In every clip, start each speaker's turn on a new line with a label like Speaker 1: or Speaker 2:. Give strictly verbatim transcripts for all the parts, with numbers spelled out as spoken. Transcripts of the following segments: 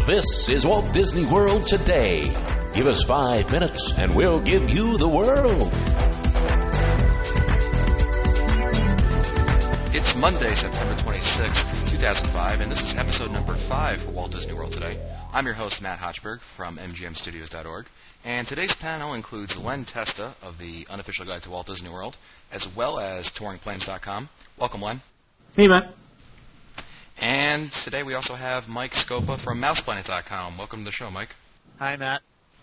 Speaker 1: This is Walt Disney World Today. Give us five minutes and we'll give you the world.
Speaker 2: It's Monday, September twenty-sixth, two thousand five, and this is episode number five for Walt Disney World Today. I'm your host, Matt Hochberg from M G M Studios dot org, and today's panel includes Len Testa of the Unofficial Guide to Walt Disney World, as well as Touring Planes dot com. Welcome, Len.
Speaker 3: Hey, Matt.
Speaker 2: And today we also have Mike Scopa from Mouse Planet dot com. Welcome to the show, Mike.
Speaker 4: Hi, Matt.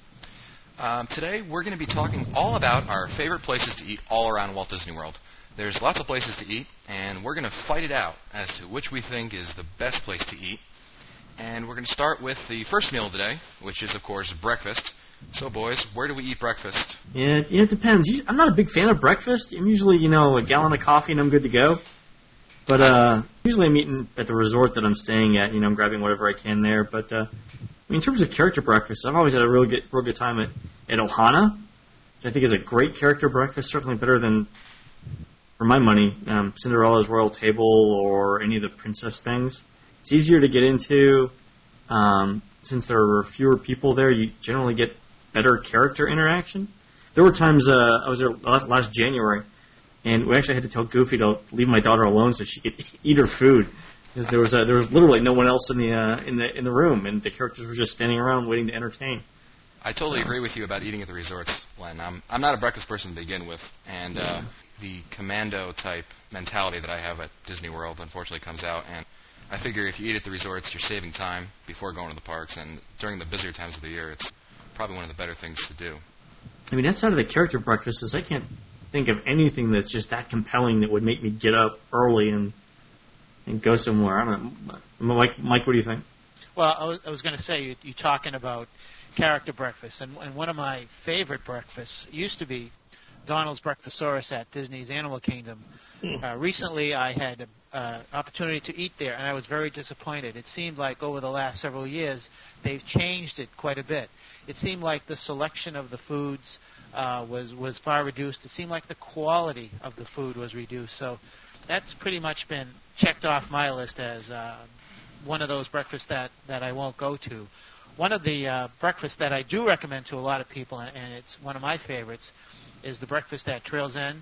Speaker 2: Um, today we're going to be talking all about our favorite places to eat all around Walt Disney World. There's lots of places to eat, and we're going to fight it out as to which we think is the best place to eat. And we're going to start with the first meal of the day, which is, of course, breakfast. So, boys, where do we eat breakfast?
Speaker 3: Yeah, it, it depends. I'm not a big fan of breakfast. I'm usually, you know, a gallon of coffee and I'm good to go. But uh, usually I'm eating at the resort that I'm staying at. You know, I'm grabbing whatever I can there. But uh, I mean, in terms of character breakfast, I've always had a real good, real good time at, at Ohana, which I think is a great character breakfast, certainly better than, for my money, um, Cinderella's Royal Table or any of the princess things. It's easier to get into. Um, since there are fewer people there, you generally get better character interaction. There were times, uh, I was there last, last January, and we actually had to tell Goofy to leave my daughter alone so she could eat her food, because there was uh, there was literally no one else in the uh, in the in the room, and the characters were just standing around waiting to entertain.
Speaker 2: I totally agree with you about eating at the resorts, Len. I'm I'm not a breakfast person to begin with, and uh, the commando type mentality that I have at Disney World unfortunately comes out, and I figure if you eat at the resorts, you're saving time before going to the parks, and during the busier times of the year, it's probably one of the better things to do.
Speaker 3: I mean, outside of the character breakfasts, I can't think of anything that's just that compelling that would make me get up early and and go somewhere. I don't know. Mike, Mike, what do you think?
Speaker 4: Well, I was, I was going to say, you, you're talking about character breakfast, and, and one of my favorite breakfasts used to be Donald's Breakfastosaurus at Disney's Animal Kingdom. Uh, recently, I had an uh, opportunity to eat there, and I was very disappointed. It seemed like over the last several years, they've changed it quite a bit. It seemed like the selection of the foods uh, was, was far reduced. It seemed like the quality of the food was reduced. So that's pretty much been checked off my list as uh, one of those breakfasts that, that I won't go to. One of the uh, breakfasts that I do recommend to a lot of people, and, and it's one of my favorites, is the breakfast at Trails End.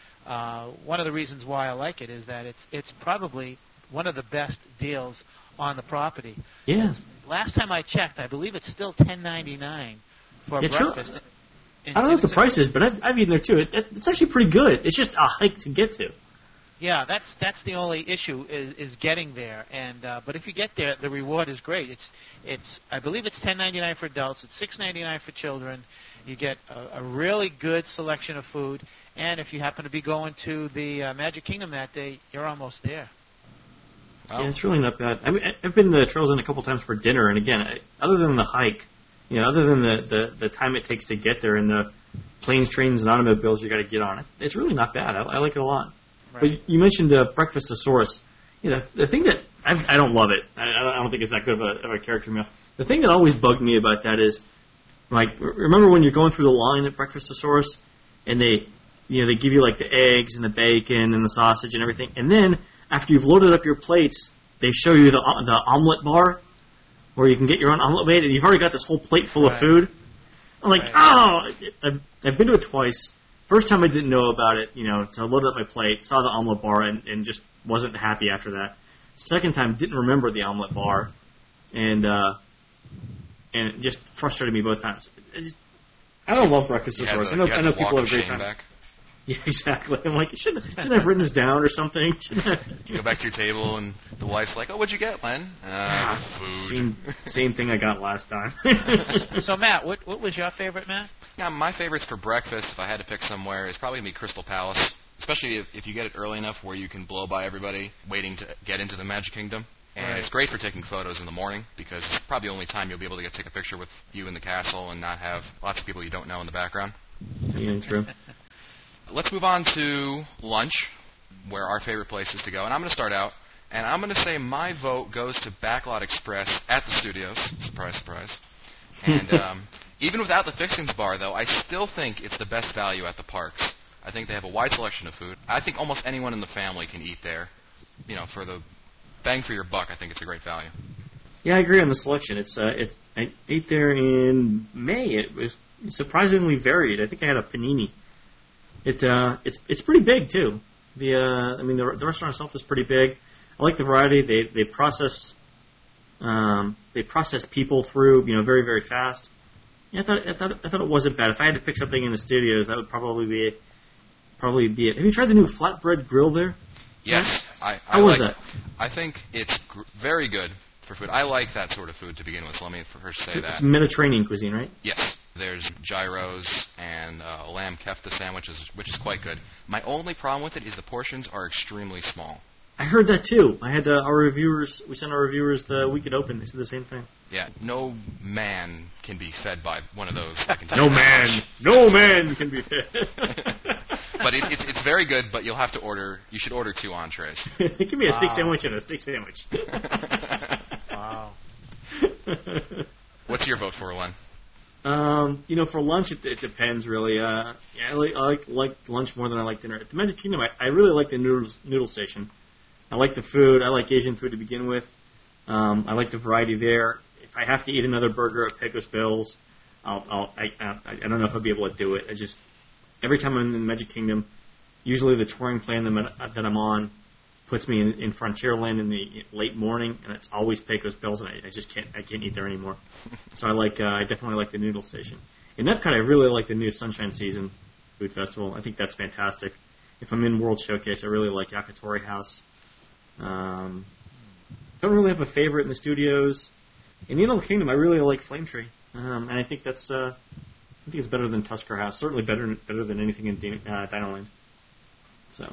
Speaker 4: Uh, one of the reasons why I like it is that it's it's probably one of the best deals on the property.
Speaker 3: Yeah.
Speaker 4: Last time I checked, I believe it's still ten ninety-nine for
Speaker 3: yeah,
Speaker 4: breakfast.
Speaker 3: True.
Speaker 4: In,
Speaker 3: I don't know what the price is, but I've, I've eaten there too. It, it, it's actually pretty good. It's just a hike to get to.
Speaker 4: Yeah, that's that's the only issue is, is getting there. And uh, but if you get there, the reward is great. It's it's I believe it's ten ninety-nine for adults. It's six ninety-nine for children. You get a, a really good selection of food, and if you happen to be going to the uh, Magic Kingdom that day, you're almost there.
Speaker 3: Wow. Yeah, it's really not bad. I mean, I've been to Trails End a couple times for dinner, and again, I, other than the hike, you know, other than the, the, the time it takes to get there and the planes, trains, and automobiles you got to get on, it's really not bad. I, I like it a lot. Right. But you mentioned uh, Breakfastosaurus. You know, the thing that I, I don't love it. I, I don't think it's that good of a, of a character meal. The thing that always bugged me about that is, like, remember when you're going through the line at Breakfastosaurus, and they, you know, they give you like the eggs and the bacon and the sausage and everything, and then after you've loaded up your plates, they show you the the omelet bar where you can get your own omelet made, and you've already got this whole plate full right. of food. I'm like, right. oh, I've, I've been to it twice. First time I didn't know about it, you know, so I loaded up my plate, saw the omelet bar, and, and just wasn't happy after that. Second time, didn't remember the omelet bar, and uh, and it just frustrated me both times. I, just, I don't love Breakfastosaurus. I know, I know people have a great time. Back. Yeah, exactly. I'm like, shouldn't, shouldn't I have written this down or something?
Speaker 2: You go back to your table, and the wife's like, oh, what'd you get, Len? Uh, food.
Speaker 3: Same, same thing I got last time.
Speaker 4: So, Matt, what what was your favorite, Matt?
Speaker 2: Yeah, my favorites for breakfast, if I had to pick somewhere, is probably going to be Crystal Palace, especially if, if you get it early enough where you can blow by everybody waiting to get into the Magic Kingdom. And right. It's great for taking photos in the morning, because it's probably the only time you'll be able to get take a picture with you in the castle and not have lots of people you don't know in the background.
Speaker 3: Yeah, true.
Speaker 2: Let's move on to lunch, where our favorite place is to go. And I'm going to start out, and I'm going to say my vote goes to Backlot Express at the studios. Surprise, surprise. And um, even without the fixings bar, though, I still think it's the best value at the parks. I think they have a wide selection of food. I think almost anyone in the family can eat there. You know, for the bang for your buck, I think it's a great value.
Speaker 3: Yeah, I agree on the selection. It's uh, it's I ate there in May. It was surprisingly varied. I think I had a panini. It uh, it's it's pretty big too. The uh, I mean the the restaurant itself is pretty big. I like the variety. They they process um, they process people through you know very very fast. Yeah, I thought I thought I thought it wasn't bad. If I had to pick something in the studios, that would probably be it. Probably be it. Have you tried the new flatbread grill there?
Speaker 2: Yes, I, I
Speaker 3: How was
Speaker 2: like,
Speaker 3: that?
Speaker 2: I think it's gr- very good for food. I like that sort of food to begin with. So let me first say
Speaker 3: It's,
Speaker 2: that.
Speaker 3: it's Mediterranean cuisine, right?
Speaker 2: Yes, there's gyros and uh, a lamb kefta sandwich, is, which is quite good. My only problem with it is the portions are extremely small.
Speaker 3: I heard that too. I had uh, our reviewers. We sent our reviewers the week it opened. They said the same thing.
Speaker 2: Yeah, no man can be fed by one of those. I can tell
Speaker 3: No
Speaker 2: you that
Speaker 3: man,
Speaker 2: much.
Speaker 3: no man can be fed.
Speaker 2: But it, it, it's very good. But you'll have to order. You should order two entrees.
Speaker 3: Give me a steak
Speaker 4: Wow.
Speaker 3: sandwich and a steak sandwich.
Speaker 4: Wow.
Speaker 2: What's your vote for, Len?
Speaker 3: Um, you know, for lunch, it, it depends really. Uh, yeah, I like, I like like lunch more than I like dinner. At the Magic Kingdom, I, I really like the noodles noodle station. I like the food. I like Asian food to begin with. Um, I like the variety there. If I have to eat another burger at Pecos Bills, I'll, I'll I, I I don't know if I'll be able to do it. I just every time I'm in the Magic Kingdom, usually the touring plan that, that I'm on puts me in, in Frontierland in the late morning, and it's always Pecos Bills, and I, I just can't I can't eat there anymore. So I like uh, I definitely like the noodle station. In Epcot, I really like the new Sunshine Season Food Festival. I think that's fantastic. If I'm in World Showcase, I really like Yakitori House. Um, don't really have a favorite in the studios. In the Animal Kingdom, I really like Flame Tree, um, and I think that's uh, I think it's better than Tusker House. Certainly better better than anything in Din- uh, Dinoland. So.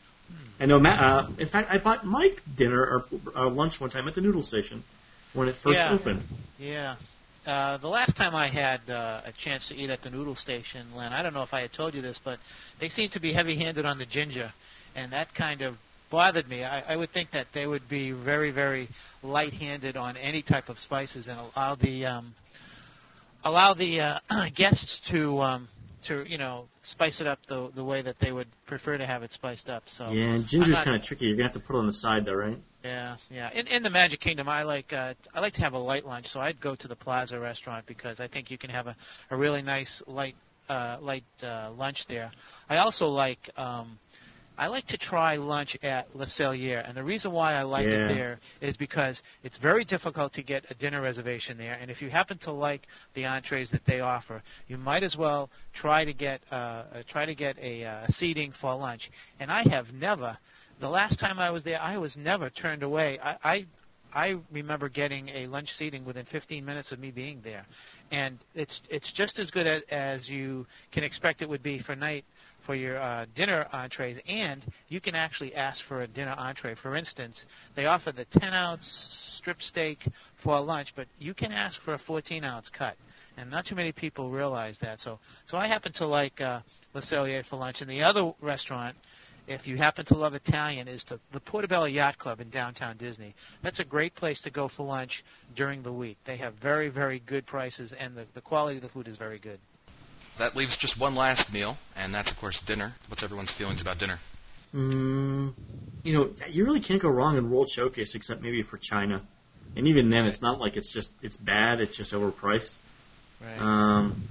Speaker 3: I know, Matt, uh, in fact, I bought Mike dinner or uh, lunch one time at the noodle station when it first
Speaker 4: Yeah.
Speaker 3: opened.
Speaker 4: Yeah. Uh, the last time I had uh, a chance to eat at the noodle station, Len, I don't know if I had told you this, but they seem to be heavy-handed on the ginger, and that kind of bothered me. I, I would think that they would be very, very light-handed on any type of spices and allow the um, allow the uh, guests to um, to you know spice it up the the way that they would prefer to have it spiced up. So
Speaker 3: Yeah, and
Speaker 4: I'm
Speaker 3: ginger's
Speaker 4: not-
Speaker 3: kind of tricky. You're gonna have to put it on the side, though, right?
Speaker 4: Yeah, yeah. In in the Magic Kingdom, I like uh, I like to have a light lunch, so I'd go to the Plaza restaurant because I think you can have a, a really nice light uh, light uh, lunch there. I also like um, I like to try lunch at Le Cellier, and the reason why I like
Speaker 3: Yeah.
Speaker 4: it there is because it's very difficult to get a dinner reservation there, and if you happen to like the entrees that they offer, you might as well try to get uh, uh, try to get a uh, seating for lunch. And I have never. The last time I was there, I was never turned away. I, I I remember getting a lunch seating within fifteen minutes of me being there, and it's it's just as good as, as you can expect it would be for night for your uh, dinner entrees, and you can actually ask for a dinner entree. For instance, they offer the ten ounce strip steak for lunch, but you can ask for a fourteen ounce cut, and not too many people realize that. So so I happen to like uh, Le Cellier for lunch, and the other restaurant, if you happen to love Italian, is to the Portobello Yacht Club in downtown Disney. That's a great place to go for lunch during the week. They have very, very good prices, and the, the quality of the food is very good.
Speaker 2: That leaves just one last meal, and that's, of course, dinner. What's everyone's feelings about dinner?
Speaker 3: Mm, you know, you really can't go wrong in World Showcase except maybe for China. And even then, it's not like it's just it's bad. It's just overpriced.
Speaker 4: Right.
Speaker 3: Um,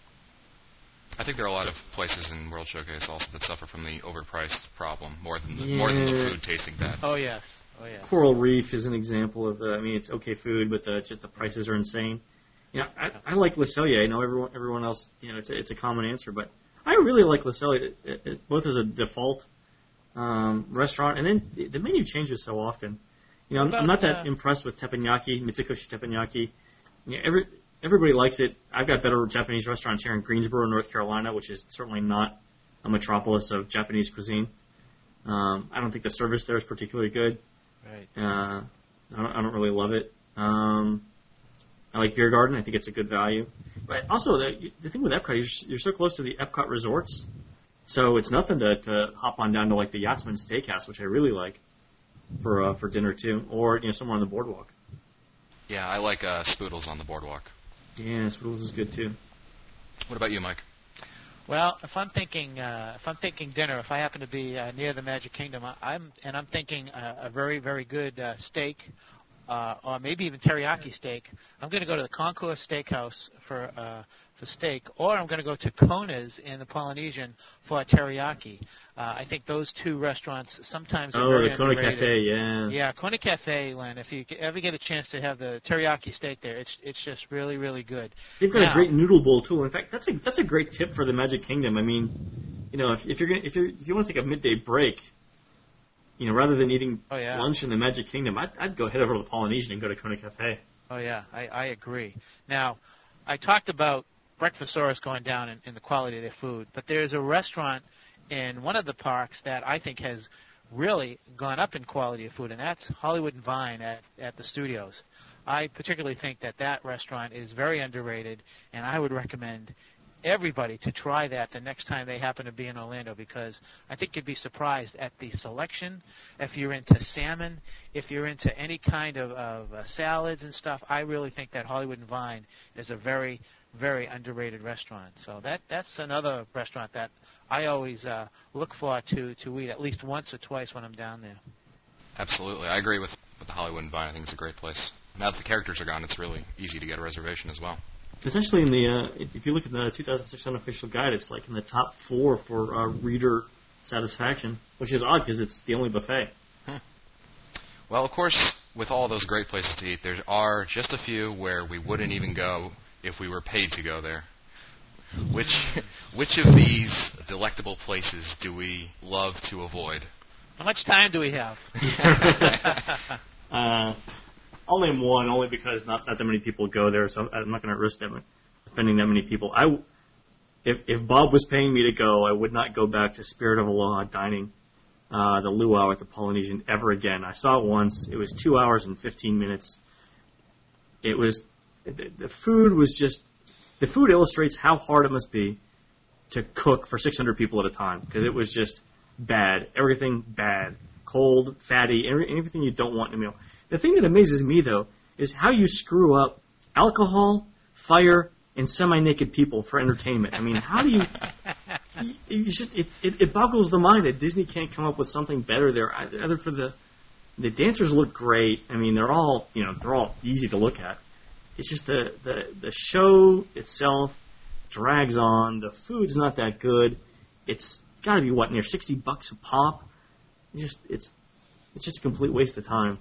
Speaker 2: I think there are a lot of places in World Showcase also that suffer from the overpriced problem more than the, more than the
Speaker 3: Yeah.
Speaker 2: food tasting bad.
Speaker 4: oh yes. Oh yes.
Speaker 3: Coral Reef is an example of. Uh, I mean, it's okay food, but the, just the prices are insane. You know, I, I like Le Cellier. I know everyone everyone else. You know, it's a, it's a common answer, but I really like Le Cellier, it, it, it, both as a default um, restaurant, and then the, the menu changes so often. You know, I'm, I'm not that
Speaker 4: Uh,
Speaker 3: impressed with teppanyaki, Mitsukoshi teppanyaki. You know, every everybody likes it. I've got better Japanese restaurants here in Greensboro, North Carolina, which is certainly not a metropolis of Japanese cuisine. Um, I don't think the service there is particularly good.
Speaker 4: Right.
Speaker 3: Uh, I, don't, I don't really love it. Um, I like Beer Garden. I think it's a good value. But also, the, the thing with Epcot, you're, you're so close to the Epcot resorts, so it's nothing to, to hop on down to like the Yachtsman Steakhouse, which I really like for uh, for dinner too, or you know somewhere on the boardwalk.
Speaker 2: Yeah, I like uh, Spoodles on the boardwalk.
Speaker 3: Yeah, Spoodles is good too.
Speaker 2: What about you, Mike?
Speaker 4: Well, if I'm thinking, uh, if I'm thinking dinner, if I happen to be uh, near the Magic Kingdom, I, I'm and I'm thinking uh, a very, very good uh, steak uh, or maybe even teriyaki steak, I'm going to go to the Concourse Steakhouse for uh, for steak, or I'm going to go to Kona's in the Polynesian for teriyaki. Uh, I think those two restaurants sometimes are
Speaker 3: Oh,
Speaker 4: very
Speaker 3: the Kona
Speaker 4: underrated.
Speaker 3: Cafe, yeah.
Speaker 4: Yeah, Kona Cafe, Len. If you ever get a chance to have the teriyaki steak there, it's it's just really, really good.
Speaker 3: They've got
Speaker 4: Now-
Speaker 3: a great noodle bowl too. In fact, that's a that's a great tip for the Magic Kingdom. I mean, you know, if, if you're gonna if you if you want to take a midday break, you know, rather than eating
Speaker 4: Oh, yeah.
Speaker 3: lunch in the Magic Kingdom, I'd, I'd go head over to the Polynesian and go to Kona Cafe.
Speaker 4: Oh, yeah, I, I agree. Now, I talked about Breakfastosaurus going down in, in the quality of their food, but there's a restaurant in one of the parks that I think has really gone up in quality of food, and that's Hollywood and Vine at, at the studios. I particularly think that that restaurant is very underrated, and I would recommend everybody to try that the next time they happen to be in Orlando, because I think you'd be surprised at the selection. If you're into salmon, if you're into any kind of, of uh, salads and stuff, I really think that Hollywood and Vine is a very, very underrated restaurant. So that that's another restaurant that I always uh, look for to, to eat at least once or twice when I'm down there.
Speaker 2: Absolutely. I agree with, with the Hollywood and Vine. I think it's a great place. Now that the characters are gone, it's really easy to get a reservation as well.
Speaker 3: It's actually in the uh, if you look at the two thousand six unofficial guide, it's like in the top four for uh, reader satisfaction, which is odd because it's the only buffet.
Speaker 2: Hmm. Well, of course, with all those great places to eat, there are just a few where we wouldn't even go if we were paid to go there. Which which of these delectable places do we love to avoid?
Speaker 4: How much time do we have?
Speaker 3: uh, I'll name one only because not, not that many people go there, so I'm not going to risk them offending that many people. I, if, if Bob was paying me to go, I would not go back to Spirit of Aloha dining, uh, the luau at the Polynesian ever again. I saw it once. It was two hours and fifteen minutes. It was, the, the food was just, the food illustrates how hard it must be to cook for six hundred people at a time, because it was just bad. Everything bad. Cold, fatty, every, everything you don't want in a meal. The thing that amazes me, though, is how you screw up alcohol, fire, and semi-naked people for entertainment. I mean, how do you... you, you just, it, it, it boggles the mind that Disney can't come up with something better there. Either for the... The dancers look great. I mean, they're all, you know, they're all easy to look at. It's just the, the, the show itself drags on. The food's not that good. It's got to be, what, near sixty bucks a pop? It's just, it's, it's just a complete waste of time.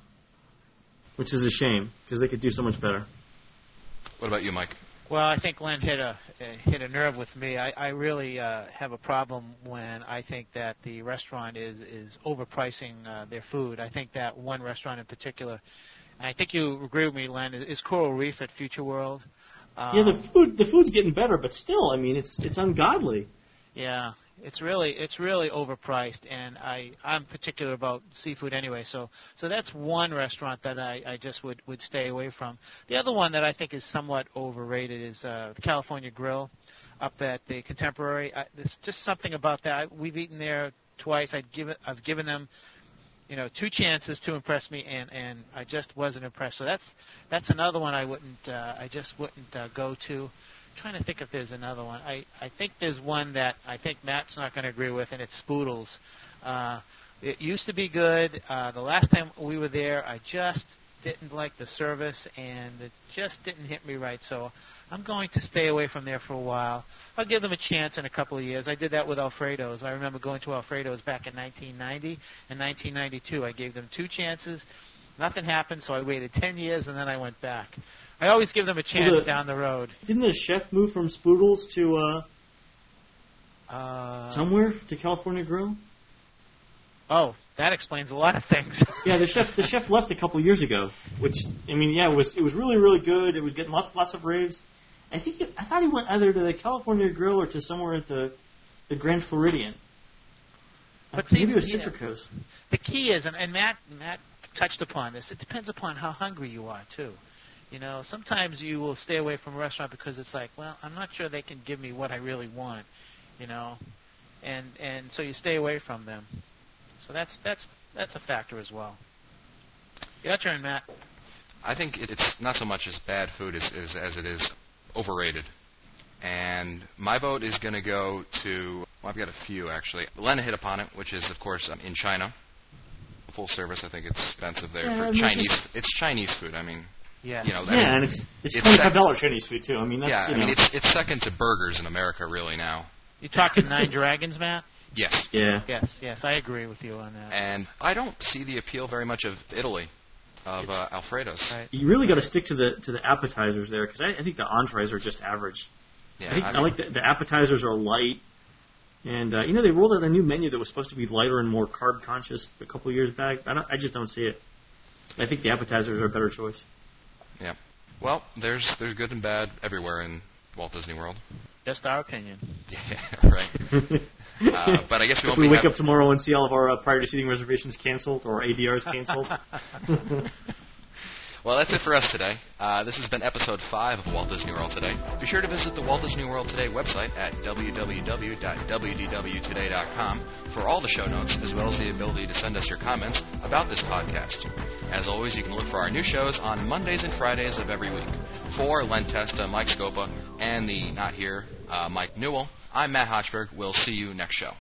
Speaker 3: Which is a shame, because they could do so much better.
Speaker 2: What about you, Mike?
Speaker 4: Well, I think Len hit a hit a nerve with me. I, I really uh, have a problem when I think that the restaurant is is overpricing uh, their food. I think that one restaurant in particular, and I think you agree with me, Len, is Coral Reef at Future World. Um,
Speaker 3: Yeah, the food the food's getting better, but still, I mean, it's it's ungodly.
Speaker 4: Yeah, it's really it's really overpriced, and I I'm particular about seafood anyway. So so that's one restaurant that I, I just would, would stay away from. The other one that I think is somewhat overrated is uh, the California Grill up at the Contemporary. I, there's just something about that. I, we've eaten there twice. I'd give it, I've given them, you know, two chances to impress me, and, and I just wasn't impressed. So that's that's another one I wouldn't uh, I just wouldn't uh, go to. Trying to think if there's another one. I, I think there's one that I think Matt's not going to agree with, and it's Spoodles. Uh, it used to be good. Uh, the last time we were there, I just didn't like the service, and it just didn't hit me right. So I'm going to stay away from there for a while. I'll give them a chance in a couple of years. I did that with Alfredo's. I remember going to Alfredo's back in nineteen ninety and nineteen ninety-two. I gave them two chances. Nothing happened, so I waited ten years, and then I went back. I always give them a chance
Speaker 3: Well, the-
Speaker 4: down the road.
Speaker 3: Didn't the chef move from Spoodles to uh,
Speaker 4: Uh,
Speaker 3: somewhere to California Grill?
Speaker 4: Oh, that explains a lot of things.
Speaker 3: Yeah, the chef the chef left a couple years ago, which I mean, yeah, it was it was really really good. It was getting lots lots of raves. I think it, I thought he went either to the California Grill or to somewhere at the the Grand Floridian.
Speaker 4: But
Speaker 3: Maybe
Speaker 4: see,
Speaker 3: it was
Speaker 4: yeah.
Speaker 3: Citricos.
Speaker 4: The key is, and, and Matt Matt touched upon this, it depends upon how hungry you are, too. You know, sometimes you will stay away from a restaurant because it's like, well, I'm not sure they can give me what I really want, you know, and and so you stay away from them. So that's that's that's a factor as well. Your turn, Matt.
Speaker 2: I think it's not so much as bad food as, as, as it is overrated. And my vote is going to go to, well, I've got a few, actually. Len hit upon it, which is, of course, um, in China. full service. I think it's expensive there
Speaker 3: Yeah, I
Speaker 2: for
Speaker 3: mean,
Speaker 2: Chinese.
Speaker 3: it's just-
Speaker 2: It's Chinese food. I mean,
Speaker 4: Yeah.
Speaker 2: you know, I
Speaker 3: Yeah,
Speaker 2: mean,
Speaker 3: and it's it's,
Speaker 2: it's
Speaker 3: twenty-five dollars Chinese food too. I mean, that's
Speaker 2: yeah,
Speaker 3: you
Speaker 2: I
Speaker 3: know,
Speaker 2: mean, it's it's second to burgers in America, really now.
Speaker 4: You talking Nine Dragons, Matt?
Speaker 2: Yes,
Speaker 3: yeah.
Speaker 4: Yes, yes, I agree with you on that.
Speaker 2: and I don't see the appeal very much of Italy, of uh, Alfredo's.
Speaker 4: Right.
Speaker 3: You really got to stick to the to the appetizers there because I, I think the entrees are just average.
Speaker 2: Yeah,
Speaker 3: I think
Speaker 2: I
Speaker 3: I,
Speaker 2: mean,
Speaker 3: like the, the appetizers are light, and uh, you know they rolled out a new menu that was supposed to be lighter and more carb conscious a couple of years back. I don't, I just don't see it. I think the appetizers are a better choice.
Speaker 2: yeah. Well, there's there's good and bad everywhere in Walt Disney World.
Speaker 4: Just our opinion.
Speaker 2: Yeah, right. Uh, but I guess we
Speaker 3: If
Speaker 2: won't
Speaker 3: we
Speaker 2: be
Speaker 3: wake
Speaker 2: hav-
Speaker 3: up tomorrow and see all of our uh, priority seating reservations canceled or A D Rs canceled.
Speaker 2: Well, that's it for us today. Uh, this has been episode five of Walt Disney World Today. Be sure to visit the Walt Disney World Today website at w w w dot w d w today dot com for all the show notes, as well as the ability to send us your comments about this podcast. As always, you can look for our new shows on Mondays and Fridays of every week. For Len Testa, Mike Scopa, and the not here, uh, Mike Newell, I'm Matt Hochberg. We'll see you next show.